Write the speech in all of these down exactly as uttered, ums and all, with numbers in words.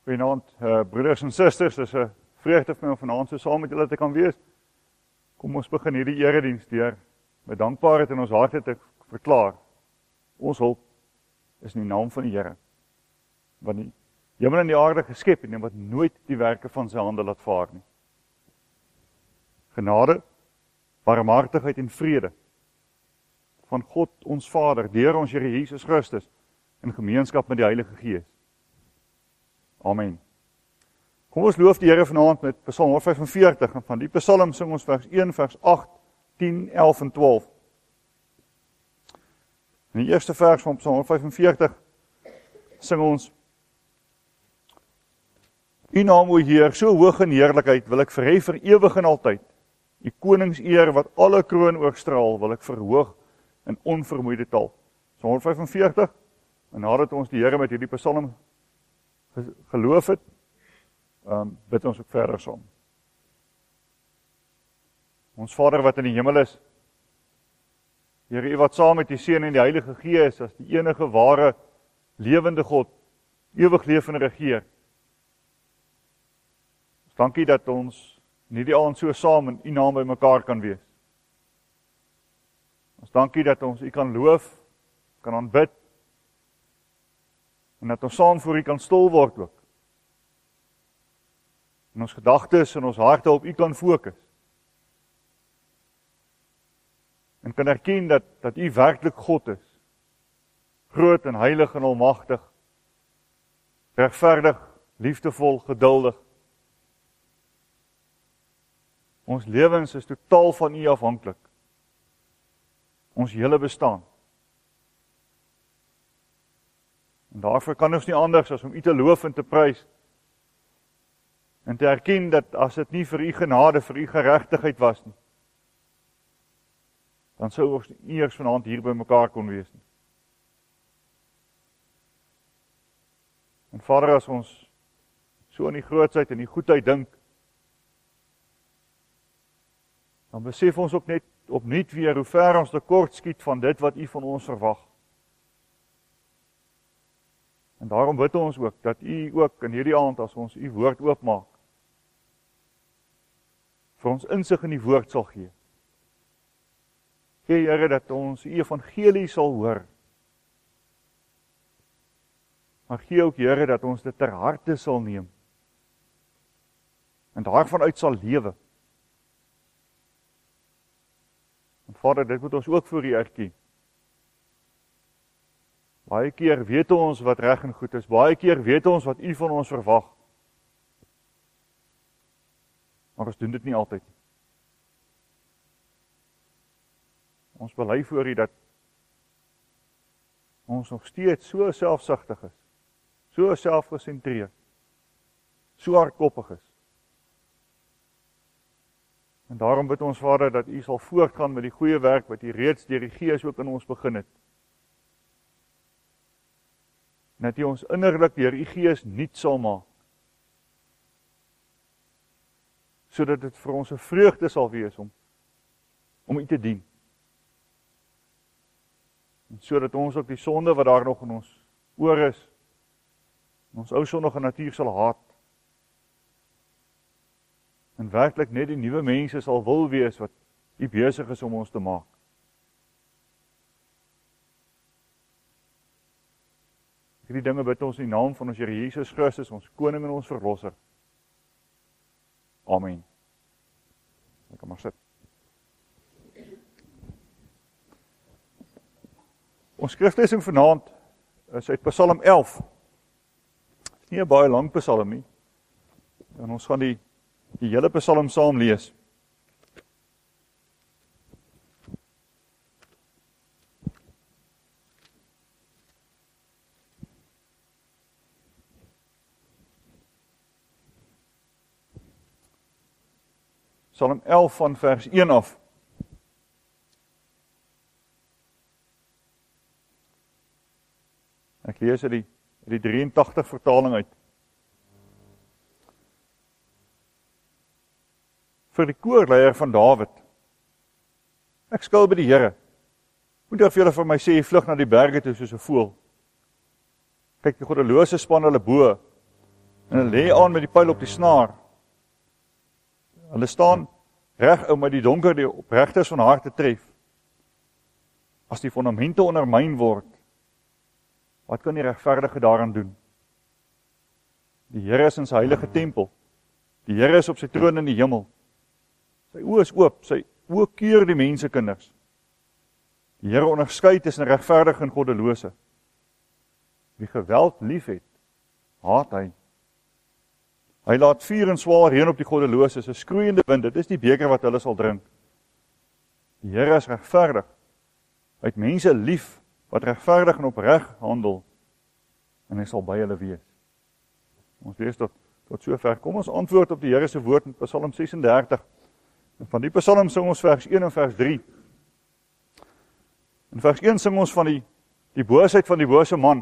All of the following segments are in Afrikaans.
Goeienaand, uh, broeders en susters, dis 'n vreugde vir my om vanaand so saam met julle te kan wees. Kom ons begin hierdie erediens deur met dankbaarheid in ons harte te verklaar. Ons hulp is in die naam van die Here, wat die hemel en die aarde geskep het en wat nooit die werke van sy hande laat vaar nie. Genade, barmhartigheid en vrede van God ons Vader, deur ons Here Jesus Christus, in gemeenskap met die Heilige Gees. Amen. Kom ons loof die Here vanaand met Psalm honderd vyfenveertig, en van die Psalm sing ons vers een, vers agt, tien, elf en twaalf. In die eerste vers van Psalm honderd vyfenveertig sing ons: U naam, o Heer, so hoog in heerlikheid, wil ek verhef vir ewig en altyd. U koningseer wat alle kroon oorstraal, wil ek verhoog in onvermoeide taal. Psalm honderd vyfenveertig, en nadat ons die Here met hierdie Psalm geloof het, um, bid ons ook verder saam. Ons Vader wat in die hemel is, Here, U wat saam met die Seun en die Heilige Gees as die enige ware, lewende God, ewig leef en regeer. Ons dankie dat ons in hierdie aand so saam in U naam by mekaar kan wees. Ons dankie dat ons U kan loof, kan aanbid, en dat ons saam voor U kan stil word ook. En ons gedagtes en ons harte op U kan fokus. En kan erken dat, dat U werklik God is. Groot en heilig en almagtig. Regverdig, liefdevol, geduldig. Ons lewens is totaal van U afhanklik. Ons hele bestaan. En daarvoor kan ons nie anders as om U te loof en te prys. En te erken dat as dit nie vir U genade, vir U geregtigheid was nie, dan sou ons nie eers vanaand hier by mekaar kon wees nie. En Vader, as ons so aan die grootsheid en die goedheid dink, dan besef ons ook net opnuut weer hoe ver ons tekort skiet van dit wat U van ons verwag. En daarom bid ons ook, dat U ook in hierdie aand, as ons U woord oopmaak, vir ons insig in die woord sal gee. Gee, Here, dat ons U evangelie sal hoor. Maar gee ook, Here, dat ons dit ter harte sal neem. En daarvan uit sal lewe. En Vader, dit moet ons ook voor U erken. Baie keer weet ons wat reg en goed is. Baie keer weet ons wat U van ons verwag. Maar ons doen dit nie altyd nie. Ons bely voor U dat ons nog steeds so selfsugtig is, so selfgesentreerd, so hardkoppig is. En daarom bid ons, Vader, dat U sal voortgaan met die goeie werk wat U reeds deur die Gees ook in ons begin het. En dat U ons innerlik deur U Gees nuut sal maak, sodat dit vir ons 'n vreugde sal wees om, om U te dien. En sodat ons ook die sonde wat daar nog in ons oor is, ons ou sondige natuur sal haat, en werklik net die nuwe mense sal wil wees wat U besig is om ons te maak. Hierdie dinge bid ons in die naam van ons Here Jesus Christus, ons koning en ons verlosser. Amen. Ek kan maar sit. Ons skriflesing vanaand is uit Psalm elf. Dit is nie 'n baie lang Psalm nie. En ons gaan die, die hele Psalm saam lees. Psalm elf van vers een af. Ek lees uit die, die drieëntagtig vertaling uit. Vir die koorleier van Dawid. Ek skuil by die Here. Moet of julle vir my sê, vlug na die berge toe soos 'n voël. Kyk, die goddelose span hulle bo. En hulle lê aan met die pyl op die snaar. Hulle staan reg om met die donker die opregtes van hart te tref. As die fondamente ondermyn word, wat kan die regverdige daaraan doen? Die Here is in sy heilige tempel. Die Here is op sy troon in die hemel. Sy oë is oop, sy oë keur die mensekinders. Die Here onderskei tussen regverdige en goddelose. Wie geweld liefhet, haat hy. Hy laat vuur en swaar reën op die goddeloses, 'n skroeiende wind, dit is die beker wat hulle sal drink. Die Here is regverdig. Hy het mense lief wat regverdig en opreg handel, en hy sal by hulle wees. Ons lees tot, tot sover. Kom ons antwoord op die Here se woord in Psalm ses en dertig. En van die Psalm sing ons vers een en vers drie. In vers een sing ons van die, die boosheid van die bose man.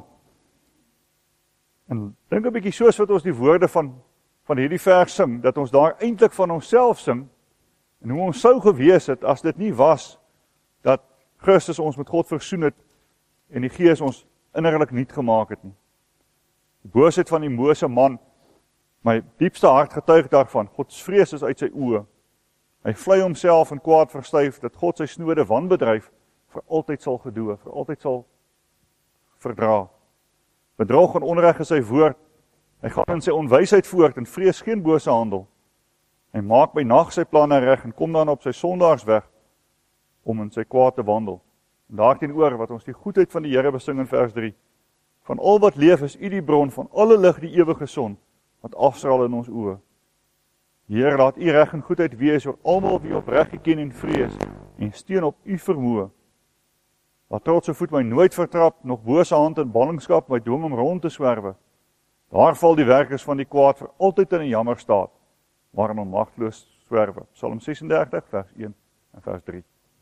En dink 'n bietjie soos wat ons die woorde van, van hierdie vers sing, dat ons daar eintlik van onsself sing, en hoe ons sou gewees het, as dit nie was, dat Christus ons met God versoen het, en die Gees ons innerlik nuut gemaak het nie. Die boosheid van die bose man, my diepste hart getuig daarvan, Gods vrees is uit sy oë. Hy vlei homself in kwaad verstyf, dat God sy snode wanbedryf vir altyd sal gedoe, vir altyd sal verdra. Bedrog en onreg is sy woord, hy gaan in sy onwysheid voort en vrees geen bose handel. Hy maak by nag sy planne reg en kom dan op sy sondaarsweg om in sy kwaad te wandel. En daarteenoor wat ons die goedheid van die Here besing in vers drie. Van al wat leef is U die bron, van alle lig die ewige son, wat afstraal in ons oë. Heer, laat U reg en goedheid wees oor almal wie opreg geken en vrees, en steun op U vermoë. Laat trotse voet my nooit vertrap, nog bose hand en ballingskap my dwing om rond te swerwe. Daar val die werkers van die kwaad vir altyd in 'n jammer staat, waarin hom magteloos swerwe. Psalm ses en dertig, vers een en vers drie.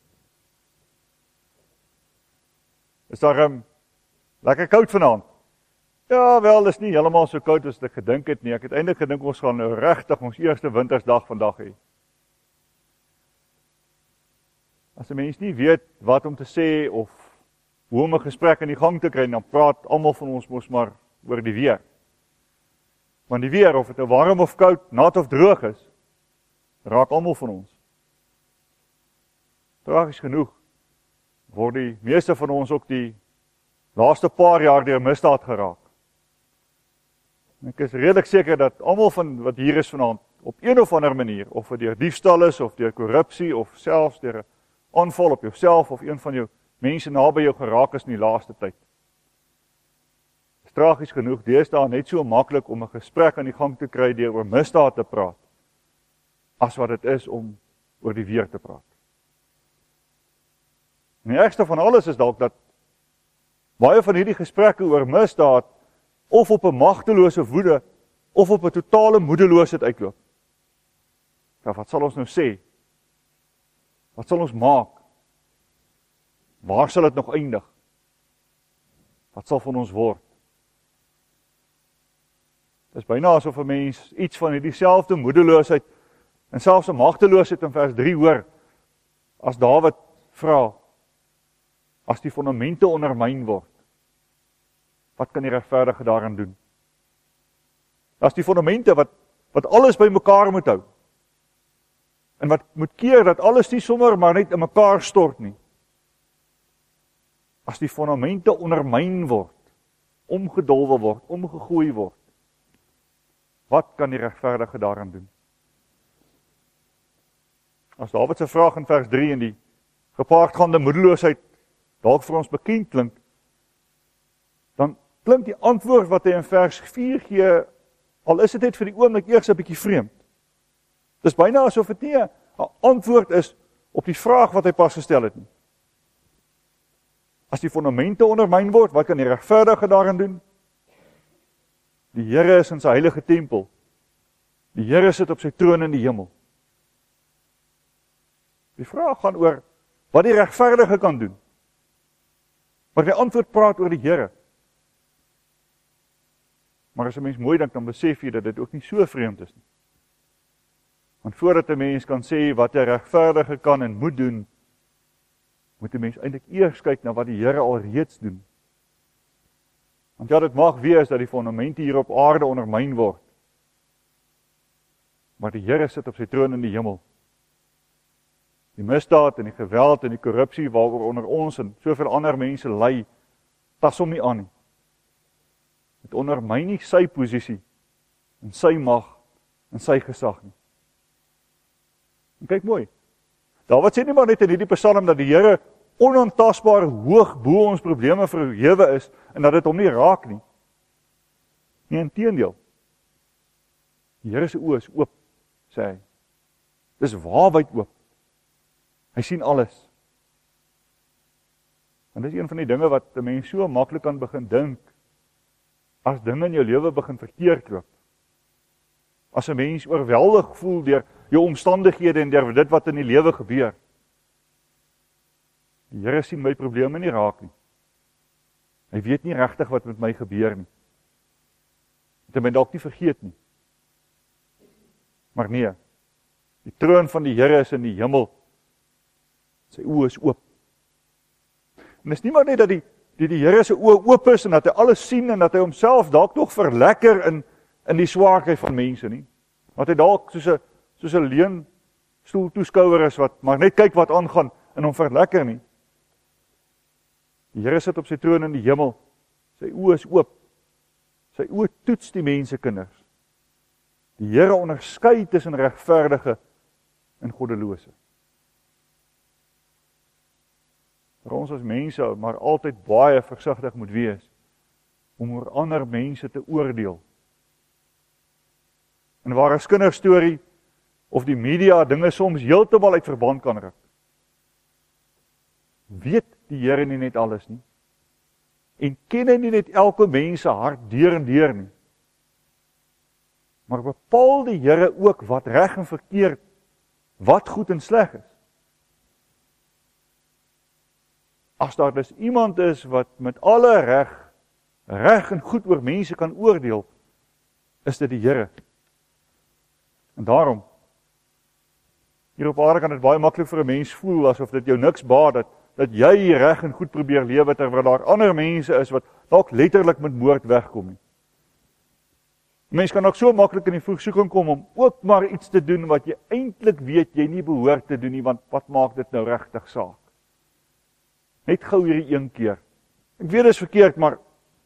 Is daar um, lekker koud vanaand? Ja, wel, is nie heeltemal so koud as ek gedink het nie. Ek het eintlik gedink ons gaan nou regtig ons eerste wintersdag vandag hê. As 'n mens nie weet wat om te sê of hoe om 'n gesprek in die gang te kry, dan praat almal van ons mos maar oor die weer. Want die weer, of dit nou warm of koud, nat of droog is, raak almal van ons. Tragies genoeg word die meeste van ons ook die laaste paar jaar deur misdaad geraak. Ek is redelik seker dat almal van wat hier is vanaand op een of ander manier, of dit deur diefstal is, of deur korrupsie, of selfs deur 'n aanval op jouself, of een van jou mense naby jou geraak is in die laaste tyd. Dit is tragies genoeg, deesdae net so maklik om 'n gesprek aan die gang te kry deur oor misdaad te praat, as wat dit is om oor die weer te praat. En die ergste van alles is dalk dat baie van hierdie gesprekke oor misdaad of op 'n magtelose woede, of op 'n totale moedeloosheid uitloop. Nou, wat sal ons nou sê? Wat sal ons maak? Waar sal dit nog eindig? Wat sal van ons word? Dit is byna asof 'n mens iets van hierdie selfde moedeloosheid en selfs 'n magteloosheid in vers drie hoor, as Dawid vra, as die fondamente ondermyn word, wat kan die regverdige daaraan doen? As die fondamente wat, wat alles by mekaar moet hou, en wat moet keer dat alles nie sommer maar net in mekaar stort nie. As die fondamente ondermyn word, omgedolwe word, omgegooi word, wat kan die regverdige daaraan doen? As Dawid se vraag in vers drie in die gepaardgaande moedeloosheid dalk vir ons bekend klink, dan klink die antwoord wat hy in vers vier gee, al is dit net vir die oomblik eers 'n bietjie vreemd. Dis byna asof dit nie 'n antwoord is op die vraag wat hy pas gestel het nie. As die fondamente ondermyn word, wat kan die regverdige daaraan doen? Die Here is in sy heilige tempel. Die Here sit op sy troon in die hemel. Die vraag gaan oor wat die regverdige kan doen. Maar die antwoord praat oor die Here. Maar as 'n mens mooi dink, dan besef jy dat dit ook nie so vreemd is nie. Want voordat 'n mens kan sê wat 'n regverdige kan en moet doen, moet 'n mens eintlik eers kyk na wat die Here al reeds doen. Want ja, dit mag wees dat die fondamente hier op aarde ondermyn word. Maar die Here sit op sy troon in die hemel. Die misdaad en die geweld en die korrupsie waaroor onder ons en soveel ander mense ly, pas hom nie aan nie. Dit ondermyn nie sy posisie en sy mag en sy gesag nie. En kyk mooi. Dawid sê nie maar net in hierdie Psalm dat die Here onaantastbaar hoog bo ons probleme verhewe is en dat dit hom nie raak nie. Nee, inteendeel. Die Here se oë is oop, sê hy. Dis waarwyd oop. Hy sien alles. En dis een van die dinge wat 'n mens so maklik kan begin dink as dinge in jou lewe begin verkeerd loop. As 'n mens oorweldig voel deur jou omstandighede en deur dit wat in die lewe gebeur. Die Here sien my probleme nie raak nie. Hy weet nie regtig wat met my gebeur nie. Dit het my dalk nie vergeet nie. Maar nee, die troon van die Here is in die hemel. Sy oë is oop. En dit is nie maar net dat die die, die Here se oë oop is en dat hy alles sien en dat hy homself dalk nog verlekker in in die swaarkheid van mense nie. Dat hy dalk soos 'n soos 'n leuen stoel toeskouer is wat maar net kyk wat aangaan en hom verlekker nie. Die Here sit op sy troon in die hemel. Sy oë is oop. Sy oë toets die mense kinders. Die Here onderskei tussen regverdige en goddelose. Vir ons as mense maar altyd baie versigtig moet wees om oor ander mense te oordeel. En waar 'n kinderstorie of die media dinge soms heeltemal uit verband kan ruk. Weet die Here nie net alles nie? En ken hy nie net elke mens se hart deur en deur nie? Maar bepaal die Here ook wat reg en verkeerd, wat goed en sleg is? As daar dus iemand is wat met alle reg, reg en goed oor mense kan oordeel, is dit die Here. En daarom, hier op aarde kan dit baie maklik vir 'n mens voel asof dit jou niks baat dat dat jy reg en goed probeer lewe terwyl daar ander mense is wat dalk letterlik met moord wegkom nie. Mens kan ook so maklik in die versoeking kom om ook maar iets te doen wat jy eintlik weet jy nie behoort te doen nie, want wat maak dit nou regtig saak? Net gou hierdie een keer. Ek weet dit is verkeerd, maar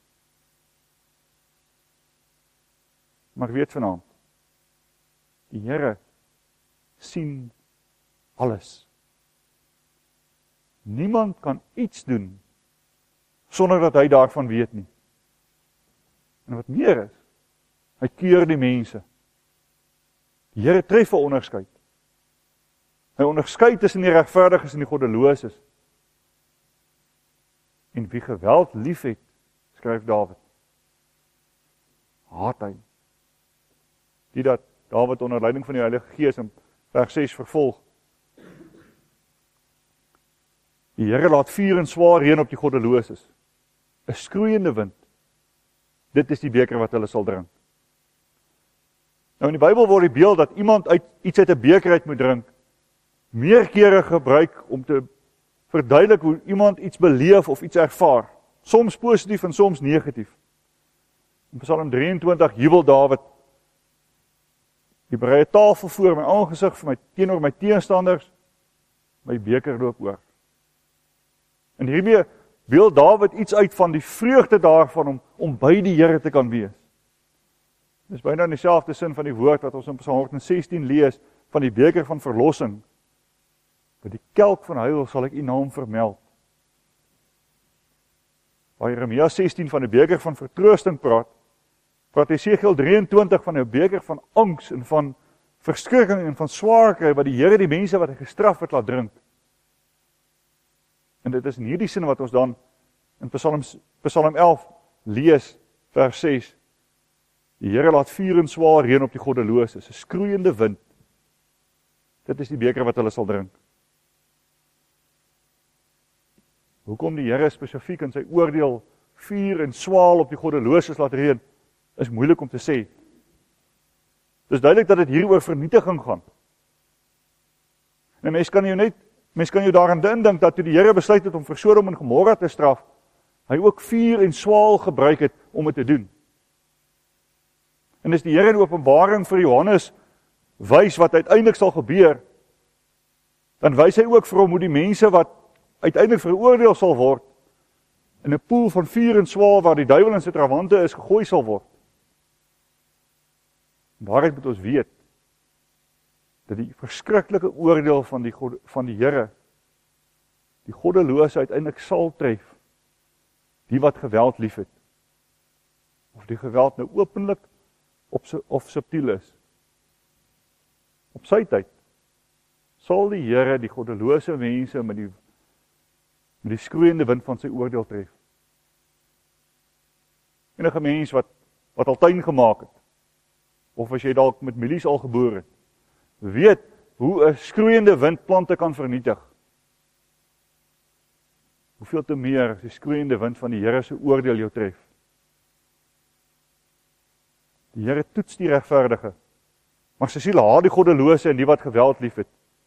maar weet vanaand, die Here sien alles. Niemand kan iets doen sonder dat hy daarvan weet nie. En wat meer is, hy keur die mense. Die Here tref 'n onderskeid. Hy onderskei tussen die regverdiges en die goddeloses. En wie geweld liefhet, skryf Dawid, haat hy. Die dat Dawid onder leiding van die Heilige Gees in vers ses vervolg. Die Here laat vuur en swaar reën op die goddeloses. 'n Skroeiende wind. Dit is die beker wat hulle sal drink. Nou in die Bybel word die beeld dat iemand uit iets uit 'n beker uit moet drink, meer kere gebruik om te verduidelik hoe iemand iets beleef of iets ervaar. Soms positief en soms negatief. In Psalm drieëntwintig jubel Dawid: "Die berei 'n tafel voor my aangesig vir my teenoor my teenstanders, my beker loop oor." En hiermee wil Dawid iets uit van die vreugde daarvan om, om by die Here te kan wees. Dis byna in dieselfde sin van die woord wat ons in Psalm honderd sestien lees, van die beker van verlossing. By die kelk van huil sal ek u naam vermeld. Waar Jeremia sestien van die beker van vertroosting praat, praat Esegiel drieëntwintig van 'n beker van angs en van verskrikking en van swaar kry wat die Here die mense wat hy gestraf het laat drink. En dit is in hierdie sin wat ons dan in Psalm, Psalm elf lees, vers ses. Die Here laat vuur en swaar reën op die goddeloses, 'n skroeiende wind. Dit is die beker wat hulle sal drink. Hoekom die Here spesifiek in sy oordeel vuur en swaal op die goddeloses laat reën, is moeilik om te sê. Dis duidelik dat dit hier oor vernietiging gaan. En mens kan jou net, mens kan jou daaraan indink dat toe die Here besluit het om vir Sodom en Gomorra te straf, hy ook vuur en swaal gebruik het om dit te doen. En dis die Here in Openbaring vir Johannes wys wat uiteindelik sal gebeur, dan wys hy ook vir hom hoe die mense wat uiteindelik veroordeel sal word, in 'n poel van vuur en swaal waar die duiwel en sy trawante is, gegooi sal word. Daaruit moet ons weet, dat die verskriklike oordeel van die, God, van die Here, die goddelose uiteindelik sal tref, die wat geweld liefhet, of die geweld nou openlik of subtiel is. Op sy tyd sal die Here die goddelose mense met die, met die skroeiende wind van sy oordeel tref. Enige mens wat, wat al tuin gemaak het, of as jy dalk met milies al geboor het, weet hoe 'n skroeiende wind plante kan vernietig. Hoeveel te meer as die skroeiende wind van die Here se oordeel jou tref. Die Here toets die regverdige, maar sy siel haat die goddelose en die wat geweld liefhet.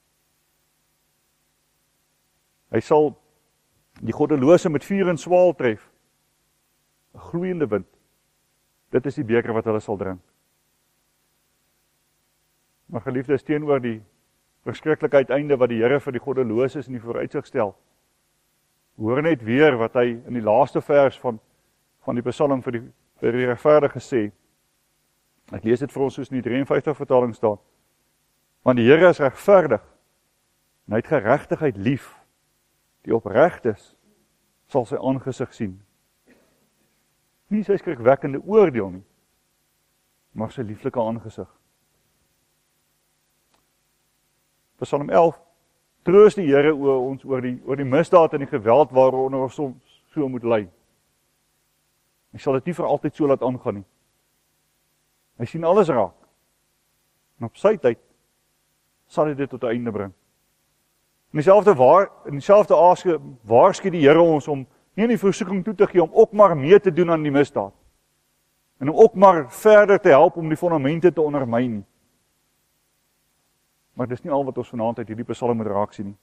Hy sal die goddelose met vuur en swaal tref. 'n Gloeiende wind. Dit is die beker wat hulle sal drink. Maar geliefdes, teenoor die verskriklike uiteinde wat die Here vir die goddeloses in die vooruitsig stel, hoor net weer wat hy in die laaste vers van, van die Psalm vir die, vir die regverdige sê. Ek lees dit vir ons soos in die drie en vyftig vertaling staan. Want die Here is regverdig, en hy het geregtigheid lief. Die opregt is, sal sy aangesig sien. Nie sy skrikwekkende oordeel nie, maar sy lieflike aangesig. Psalm elf, troos die Here oor ons oor die, oor die misdaad en die geweld waaronder ons soms so moet ly. Hy sal dit nie vir altyd so laat aangaan nie. Hy sien alles raak. En op sy tyd sal hy dit tot 'n einde bring. In dieselfde waar, in dieselfde aasge waarsku die Here ons om nie in die versoeking toe te gee om ook maar mee te doen aan die misdaad. En om ook maar verder te help om die fondamente te ondermyn nie. Maar dis nie al wat ons vanaand uit hierdie Psalm moet raak sien nie.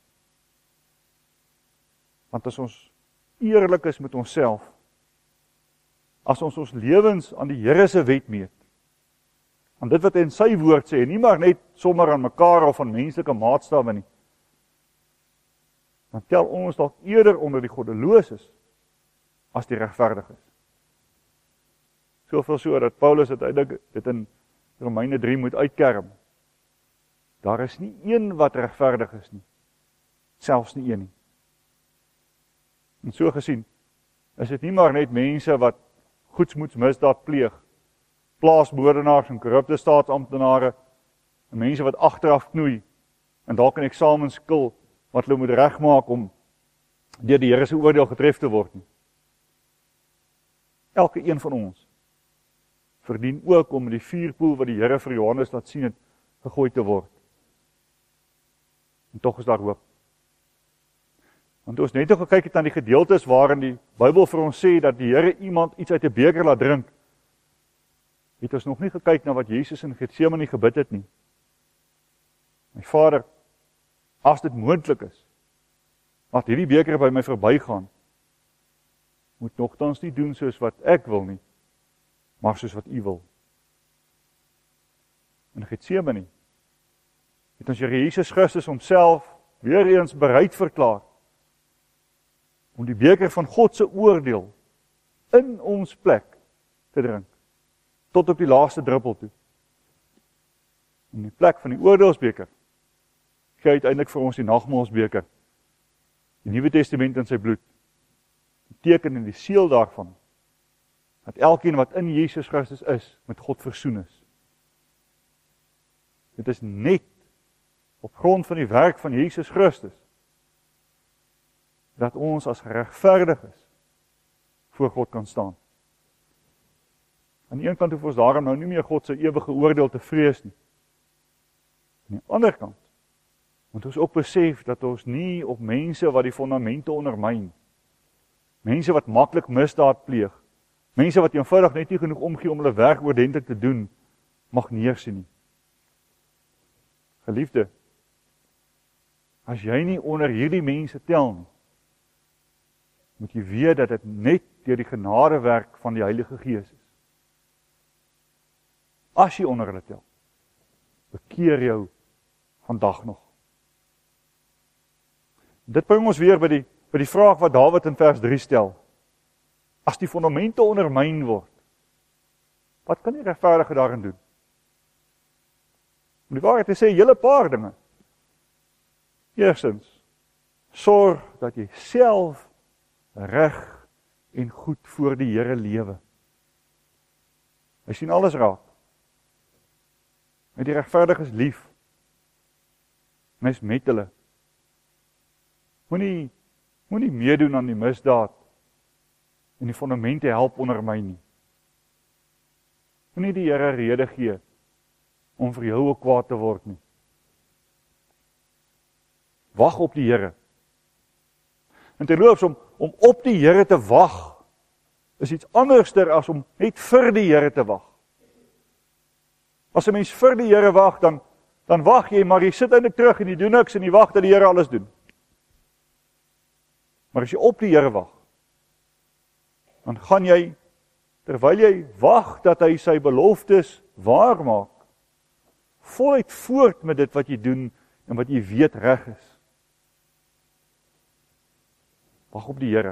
Want as ons eerlik is met onsself, as ons ons lewens aan die Here se wet meet, aan dit wat hy in sy woord sê, en nie maar net sommer aan mekaar of aan menslike maatstawwe nie, dan tel ons dalk eerder onder die goddeloses as die regverdiges. Soveel so dat Paulus uiteindelik dit in Romeine drie moet uitkerm. Daar is nie een wat regverdig is nie, selfs nie een nie. En so gesien, is dit nie maar net mense wat goedsmoeds misdaad pleeg, plaasmoordenaars en korrupte staatsamptenare, en mense wat agteraf knoei, en dalk in eksamens skil, wat hulle moet regmaak om deur die Here se oordeel getref te word nie. Elke een van ons verdien ook om in die vuurpoel wat die Here vir Johannes laat sien het, gegooi te word. En tog is daar hoop. Want ons net nog gekyk het aan die gedeeltes waarin die Bybel vir ons sê dat die Here iemand iets uit 'n beker laat drink, het ons nog nie gekyk na wat Jesus in Getsemane gebid het nie. My Vader, as dit moontlik is, laat hierdie beker by my verbygaan, moet nogtans nie doen soos wat ek wil nie, maar soos wat U wil. In Getsemane het ons Here Jesus Christus homself weer eens bereid verklaar om die beker van God se oordeel in ons plek te drink, tot op die laaste druppel toe. In die plek van die oordeelsbeker gee uiteindelik vir ons die nagmaalsbeker, die Nuwe Testament in sy bloed, die teken en die seël daarvan, dat elkeen wat in Jesus Christus is, met God versoen is. Dit is net op grond van die werk van Jesus Christus, dat ons as geregverdiges voor God kan staan. Aan die een kant hoef ons daarom nou nie meer God se ewige oordeel te vrees nie. Aan die ander kant moet ons ook besef dat ons nie op mense wat die fondamente ondermyn, mense wat maklik misdaad pleeg, mense wat eenvoudig net nie genoeg omgee om hulle werk ordentlik te doen, mag neersien nie. Geliefde, as jy nie onder hierdie mense tel nie, moet jy weet dat dit net deur die genadewerk van die Heilige Gees is. As jy onder hulle tel. bekeer jou vandag nog. Dit bring ons weer by die, by die vraag wat Dawid in vers drie stel. As die fondamente ondermyn word, wat kan die regverdige daarin doen? Om die waarheid te sê, hele paar dinge. Eerstens, sorg dat jy self reg en goed voor die Here lewe. Hy sien alles raak. Hy die regverdig is lief. En hy is met hulle. Moenie, moenie meedoen aan die misdaad en die fondamente help ondermyn nie. Moenie die Here rede gee om vir jou ook kwaad te word nie. Wag op die Here. En terloops, om, om op die Here te wag, is iets anderster as om net vir die Here te wag. As 'n mens vir die Here wag, dan, dan wag jy, maar jy sit eintlik terug en jy doen niks en jy wag dat die Here alles doen. Maar as jy op die Here wag, dan gaan jy, terwyl jy wag dat hy sy beloftes waarmaak, voluit voort met dit wat jy doen en wat jy weet reg is. Wag op die Here.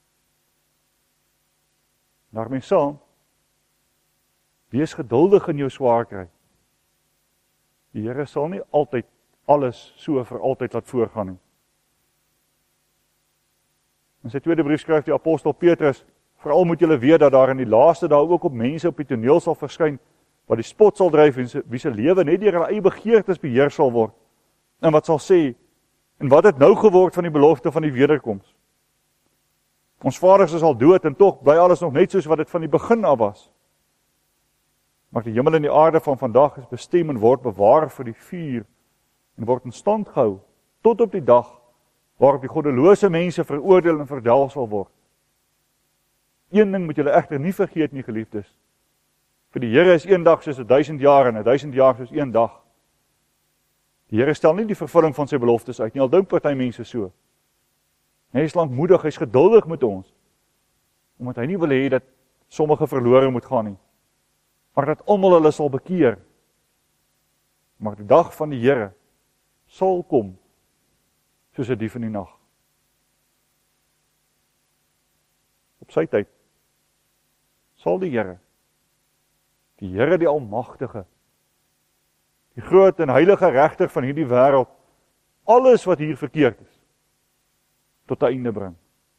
Daarmee saam, wees geduldig in jou swaar kry. Die Here sal nie altyd alles so vir altyd laat voorgaan nie. In sy tweede brief skryf die apostel Petrus, veral moet julle weet dat daar in die laaste dae ook op mense op die toneel sal verskyn, wat die spot sal dryf en wie se lewe net deur hulle eie begeertes beheer sal word. En wat sal sê, en wat het nou geword van die belofte van die wederkoms? Ons vaders is al dood en tog bly alles nog net soos wat dit van die begin af was. Maar die hemel en die aarde van vandag is bestem en word bewaar vir die vuur en word in stand gehou tot op die dag waarop die goddelose mense veroordeel en verdelg sal word. Een ding moet julle egter nie vergeet nie, geliefdes. Vir die Here is een dag soos 'n duisend jaar en 'n duisend jaar soos een dag. Die Here stel nie die vervulling van sy beloftes uit nie, al dink party mense so. Hy is lankmoedig, hy is geduldig met ons, omdat hy nie wil hê dat sommige verlore moet gaan nie, maar dat almal hulle sal bekeer. Maar die dag van die Here sal kom, soos 'n dief in die nag. Op sy tyd sal die Here, die Here die Almagtige, die groot en heilige regter van hierdie wêreld, alles wat hier verkeerd is, tot 'n einde bring.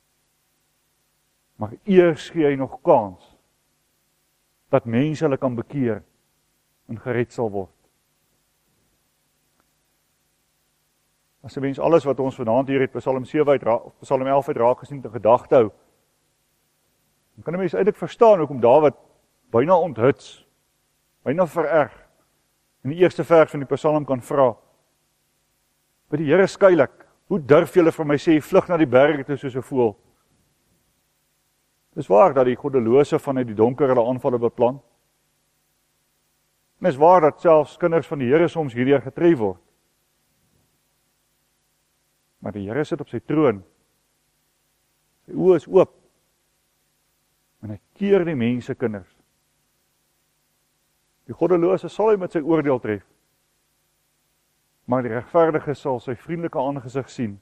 Maar eers gee hy nog kans dat mense hulle kan bekeer en gered sal word. As 'n mens alles wat ons vanaand hier het, Psalm sewe uit, Psalm elf uit raak gesien te gedagte hou, dan kan 'n mens eintlik verstaan hoekom Dawid byna onthuts, byna vererg, in die eerste vers van die Psalm kan vra, by die Here skuilik, hoe durf julle vir my sê, vlug na die berge toe soos 'n voël? Dis waar dat die goddelose vanuit die donker hulle aanvalle beplan. En is waar dat selfs kinders van die Here soms hierdeur getref word. Maar die Here sit op sy troon. Sy oë is oop. En hy keer die mense kinders. Die goddelose sal hy met sy oordeel tref. Maar die regverdige sal sy vriendelike aangesig sien.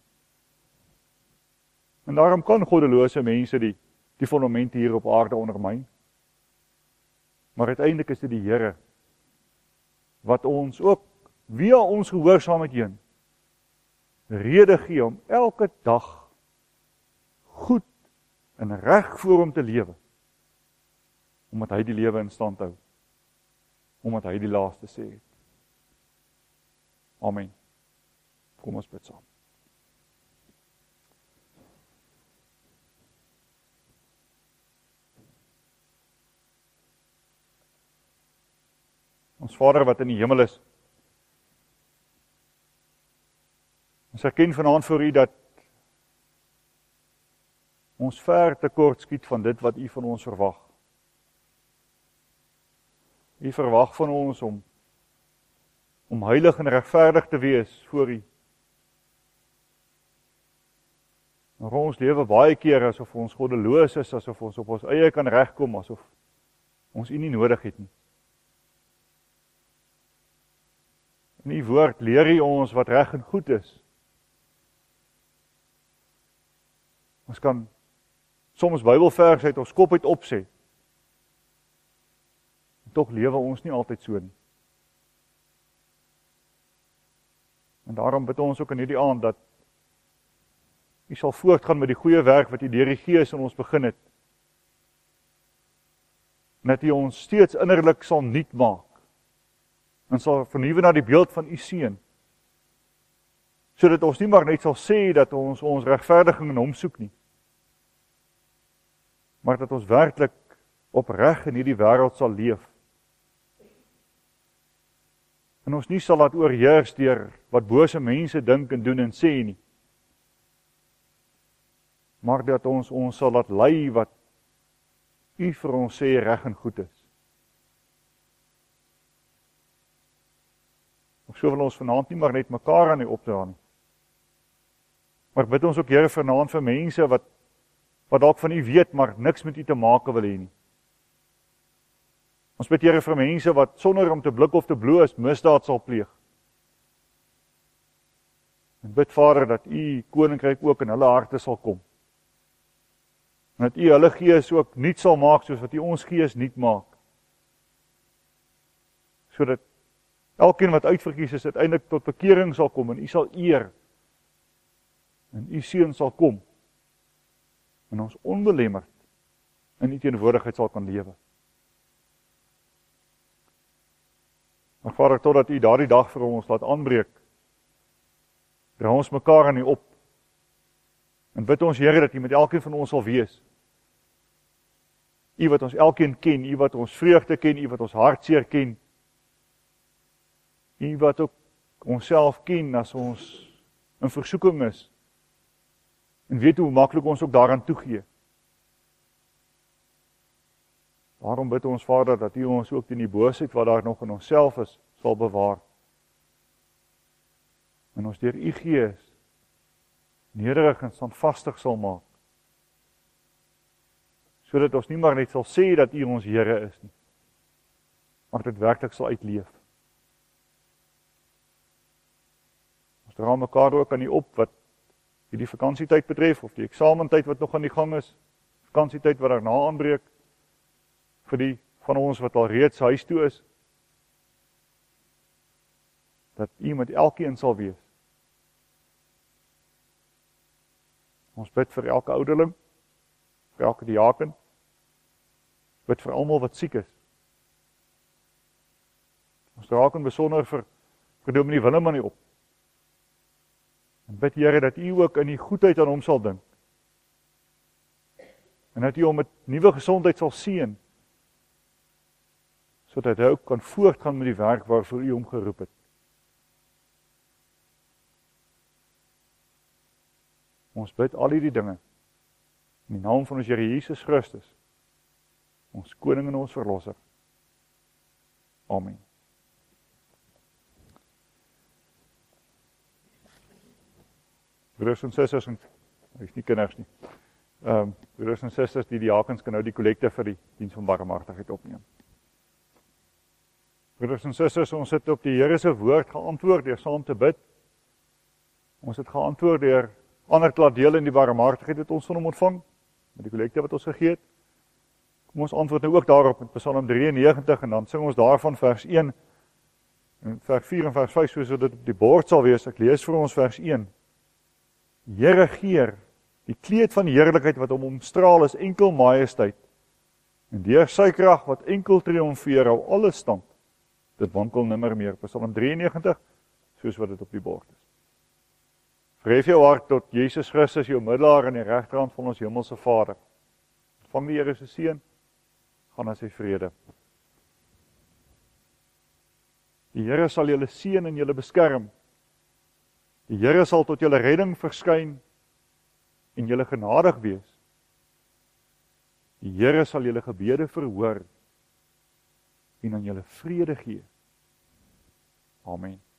En daarom kan goddelose mense die die fondamente hier op aarde ondermyn. Maar uiteindelik is dit die Here wat ons ook via ons gehoorsaamheid heen rede gee om elke dag goed en reg voor hom te lewe. Omdat hy die lewe in stand hou. Omdat hy die laaste sê het. Amen. Kom ons bid saam. Ons Vader wat in die hemel is, ons erken vanaand voor U dat ons ver tekort skiet van dit wat U van ons verwag. U verwag van ons om om heilig en regverdig te wees voor U. Maar ons lewe baie keer asof ons goddeloos is, asof ons op ons eie kan regkom, asof ons U nie nodig het nie. In die woord leer hy ons wat reg en goed is. Ons kan soms Bybelverse uit ons kop uit opsê. En tog lewe ons nie altyd so nie. En daarom bid ons ook in hierdie aand dat U sal voortgaan met die goeie werk wat U deur die Gees in ons begin het. En dat U ons steeds innerlik sal nuut maak. En sal vernuwe na die beeld van U Seun. Sodat ons nie maar net sal sê dat ons ons regverdiging in Hom soek nie. Maar dat ons werklik opreg in hierdie wêreld sal leef. En ons nie sal laat oorheers deur wat bose mense dink en doen en sê nie. Maar dat ons ons sal laat lei wat U vir ons sê reg en goed is. Of so wil ons vanaand nie maar net mekaar aan U opdra nie. Maar bid ons ook Here vanaand vir mense wat wat dalk van U weet, maar niks met U te maak wil hê nie. Ons bid Here vir mense wat sonder om te blik of te bloos misdaad sal pleeg. En bid Vader dat U koninkryk ook in hulle harte sal kom. En dat U hulle gees ook nuut sal maak soos wat U ons gees nuut maak. Sodat elkeen wat uitverkies is uiteindelik tot bekering sal kom en U sal eer. En U Seun sal kom. En ons onbelemmerd in U teenwoordigheid sal kan lewe. Maar Vader, totdat U daardie dag vir ons laat aanbreek, dra ons mekaar aan U op. En bid ons Here dat U met elkeen van ons sal wees. U wat ons elkeen ken, U wat ons vreugde ken, U wat ons hartseer ken. U wat ook onsself ken as ons in versoeking is. En weet hoe maklik ons ook daaraan toegee. Daarom bid ons Vader dat U ons ook teen die boosheid wat daar nog in onsself is, sal bewaar. En ons deur U Gees nederig en standvastig sal maak. Sodat ons nie maar net sal sê dat U ons Here is nie, maar dit werklik sal uitleef. Ons dra mekaar ook aan U op wat die vakansietyd betref, of die eksamentyd wat nog aan die gang is, vakansietyd wat daarna aanbreek, vir die van ons wat al reeds huis toe is, dat U met elkeen sal wees. Ons bid vir elke ouderling, vir elke diaken, bid vir almal wat siek is. Ons raak in besonder vir, vir Dominee Willem aan U op. En bid Here dat U ook in die goedheid aan hom sal dink. En dat U hom met nuwe gesondheid sal seën, sodat hy ook kan voortgaan met die werk waarvoor U hom geroep het. Ons bid al hierdie dinge in die naam van ons Here Jesus Christus, ons koning en ons verlosser. Amen. Broers en susters, en hy's nie kinders nie. Ehm um, broers en susters, die diakens kan nou die kollekte vir die diens van barmhartigheid opneem. Broers en susters, ons het op die Here se woord geantwoord deur saam te bid. Ons het geantwoord deur ander te laat deel in die barmhartigheid wat ons van hom ontvang, met die kollekte wat ons gegee het. Kom ons antwoord nou ook daarop met Psalm drieënnegentig en dan sing ons daarvan vers een en vers vier en vers vyf soos dit op die bord sal wees. Ek lees vir ons vers een. Here geer, die kleed van heerlikheid wat hom omstraal is enkel majesteit. En deur sy krag wat enkel triomfeer hou alle stand. Dit wankel nimmer meer. Psalm drieënnegentig, soos wat dit op die bord is. Verhef jou hart tot Jesus Christus, jou middelaar aan die regterhand van ons hemelse Vader. Ontvang die Here se seën, gaan na sy vrede. Die Here sal julle seën en julle beskerm. Die Here sal tot julle redding verskyn en julle genadig wees. Die Here sal julle gebede verhoor en aan julle vrede gee. Amen.